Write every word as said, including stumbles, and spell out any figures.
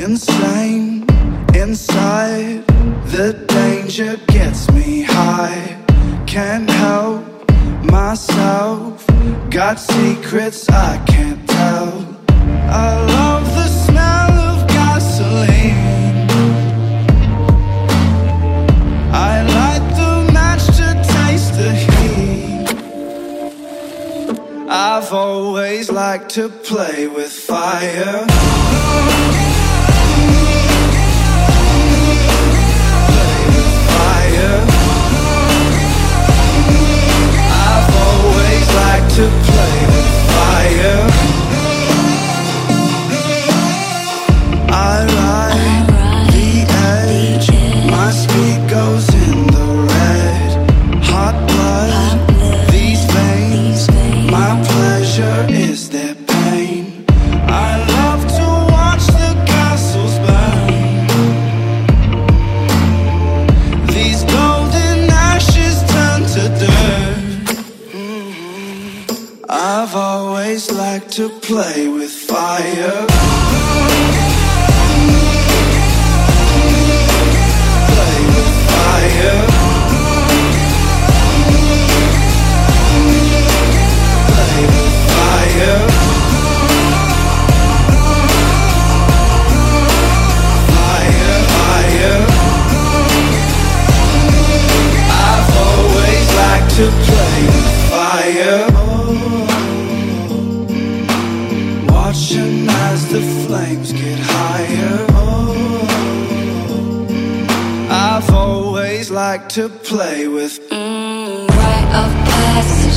insane. Inside, the danger gets me high. Can't help myself, got secrets I can't tell. I love the smell of gasoline. I light the match to taste the heat. I've always liked to play with fire. Play with fire. I've always liked to play with fire. I ride the edge, my speed goes in the red. Hot blood, these veins, my pleasure is their pain. I love to watch the castles burn. These golden ashes turn to dirt. Mm-hmm. I've always liked to play with fire. Play with fire. Play with fire. Fire, fire. I've always liked to play with fire. Watching as the flames get higher. I've always liked to play with mm, rite of passage.